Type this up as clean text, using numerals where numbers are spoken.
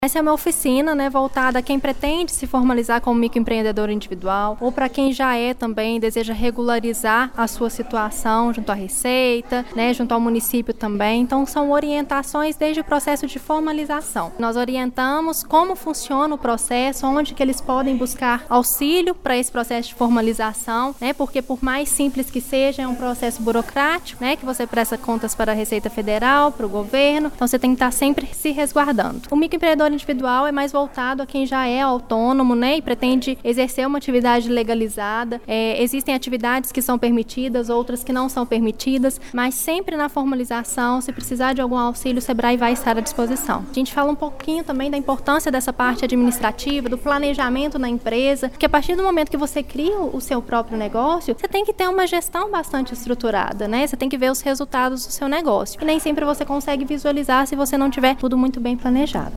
Essa é uma oficina, voltada a quem pretende se formalizar como microempreendedor individual ou para quem já é também, deseja regularizar a sua situação junto à Receita, junto ao município também. Então, são orientações desde o processo de formalização. Nós orientamos como funciona o processo, onde que eles podem buscar auxílio para esse processo de formalização, porque por mais simples que seja, é um processo burocrático, que você presta contas para a Receita Federal, para o governo, então você tem que estar sempre se resguardando. O microempreendedor individual é mais voltado a quem já é autônomo, e pretende exercer uma atividade legalizada. Existem atividades que são permitidas, outras que não são permitidas, mas sempre na formalização, se precisar de algum auxílio, o Sebrae vai estar à disposição. A gente fala um pouquinho também da importância dessa parte administrativa, do planejamento na empresa, porque a partir do momento que você cria o seu próprio negócio, você tem que ter uma gestão bastante estruturada, Você tem que ver os resultados do seu negócio. E nem sempre você consegue visualizar se você não tiver tudo muito bem planejado.